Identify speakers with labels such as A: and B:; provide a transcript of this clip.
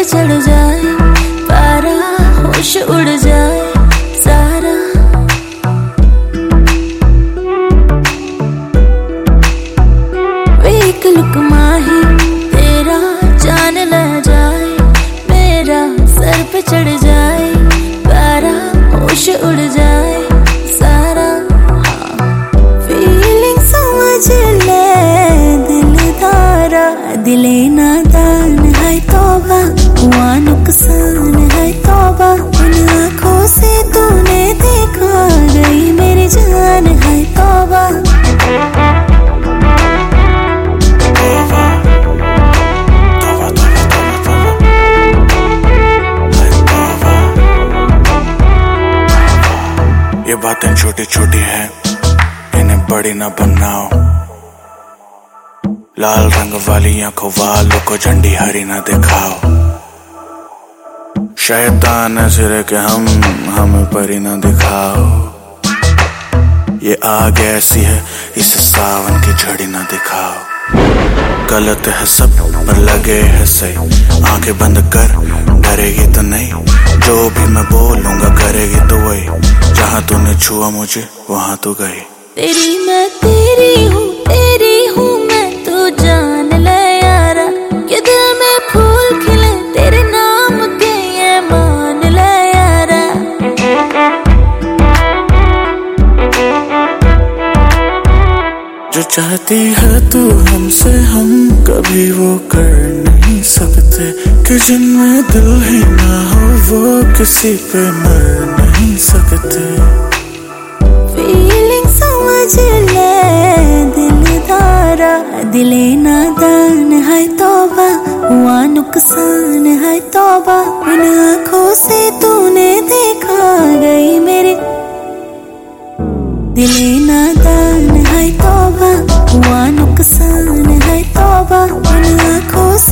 A: चढ़ जाए पारा, होश उड़ जाए सारा। वे एक लुकमा ही तेरा जान ले जाए, मेरा सर पे चढ़ जाए पारा, होश उड़ जाए सारा। फीलिंग समझ ले दिल धारा, दिले नादान है तौबा, हुआ नुकसान है तौबा। उन आँखों से तूने देखा गई मेरी जान है तौबा।
B: ये बातें छोटी छोटी हैं, इन्हें बड़ी ना बनाओ। लाल रंग वाली आंखों वालों को झंडी हरी ना दिखाओ। शैतान सिरे के हमें परी ना दिखाओ। ये आग ऐसी है, इसे सावन की झड़ी ना दिखाओ। गलत है सब पर लगे है सही, आंखें बंद कर डरेगी तो नहीं। जो भी मैं बोलूंगा करेगी तो वही, जहाँ तूने छुआ मुझे वहाँ तू गई।
A: तेरी मैं तेरी हूँ मैं, तू जान ले यारा। कि दिल में फूल खिले तेरे नाम के, ये मान ले यारा।
B: जो चाहती है तू हमसे, हम कभी वो कर नहीं सकते। कि जिनमें दिल ही ना हो वो किसी पे मर नहीं सकते।
A: फीलिंग समझ ले दिल धारा, दिले नादान है तौबा, हुआ नुकसान है तौबा। उन आँखों से तूने देखा गई मेरे, दिले नादान है तौबा, हुआ नुकसान है तौबा। उन आँखों